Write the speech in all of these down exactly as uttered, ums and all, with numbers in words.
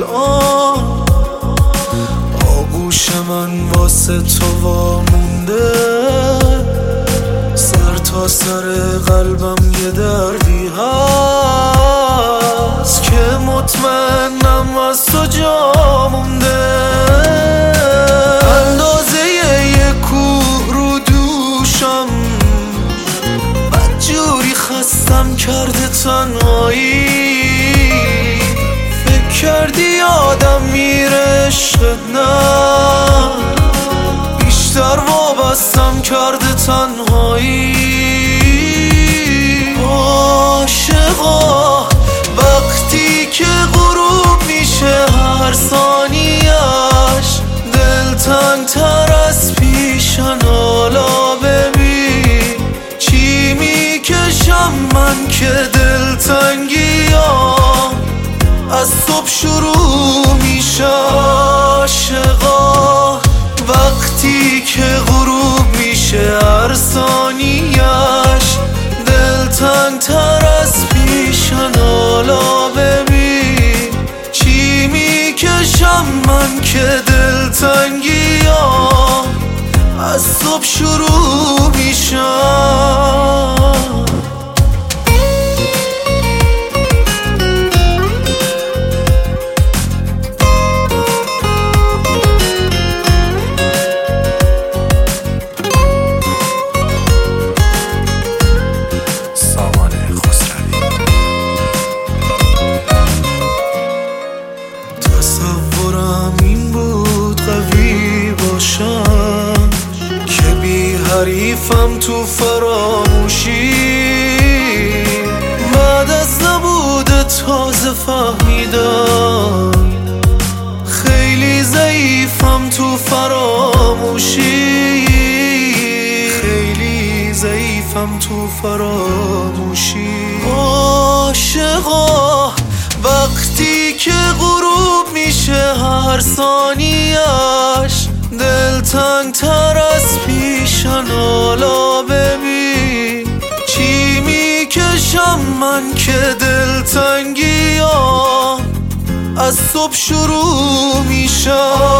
آن آغوش من واسه تو وامونده، سر تا سر قلبم یه دردی هست که مطمئنم از تو جا مونده. اندازه یه کوه رو دوشم بدجوری خستم کرده تنهایی. فکر کردی آدم میره عشقت، نه بیشتر وابستم کرده تنهایی. عاشقا وقتی که غروب میشه هر ثانیه‌اش دلتنگ تر از پیشن، حالا ببین چی میکشم من که دلتنگی‌ام از صبح شروع میشه. عاشقا وقتی که غروب میشه هر ثانیه‌اش دلتنگ تر از پیشن، حالا ببین چی میکشم من که دلتنگی‌ام از صبح شروع میشه. تصورم این بود قوی باشم که بی حریفم تو فراموشی. بعد از نبود تازه فهمیدم خیلی ضعیفم تو فراموشی. خیلی ضعیفم تو فراموشی. عاشقا وقتی که غروب میشه هر ثانیه‌اش دلتنگ تر از پیشن، حالا ببین چی میکشم من که دلتنگی‌ام از صبح شروع میشه.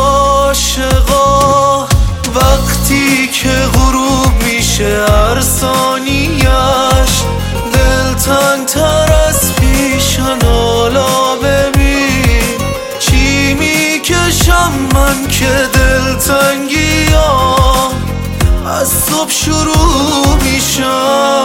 عاشقا وقتی که غروب میشه هر ثانیه‌اش دلتنگ تر از پیشن، حالا ببین چی میکشم من که دلتنگی‌ام از صبح شروع میشه.